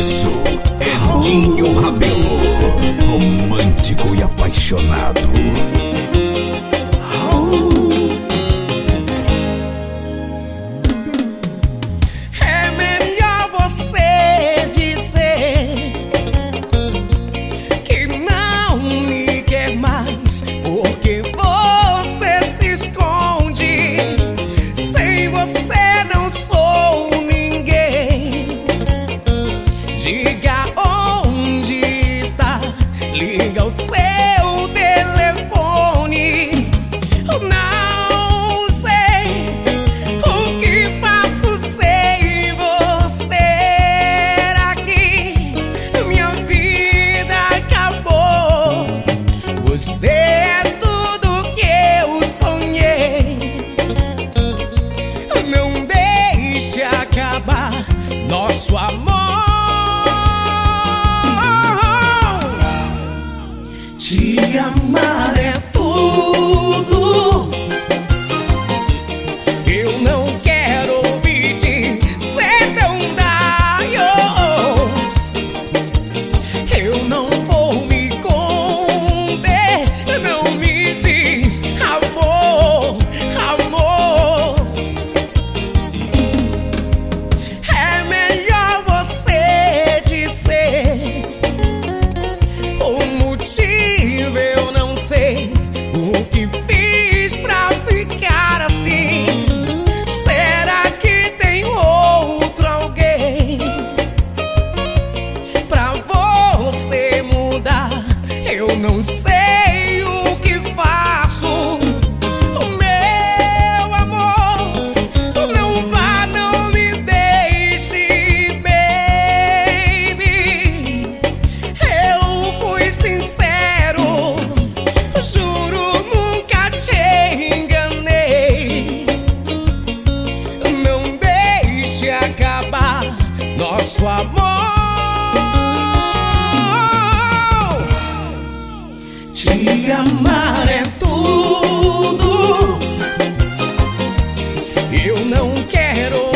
isso, Edinho Rabelo, romântico e apaixonado. É melhor você dizer que não me quer mais, porque você se esconde. Sem você não sou ninguém. Diga onde está, liga o seu telefone. Não sei o que faço sem você aqui. Minha vida acabou. Você é tudo que eu sonhei. Não deixe acabar nosso amor. Te amar é tudo. Eu não quero pedir não dá. Eu não vou me conter. Não me diz amor, amor. É melhor você dizer o motivo. Eu não sei o que fiz pra ficar assim. Será que tem outro alguém pra você mudar? Eu não sei o que faço. Meu amor, não vá, não me deixe, baby. Eu fui sincero, juro, nunca te enganei. Não deixe acabar nosso amor. Te amar é tudo. Eu não quero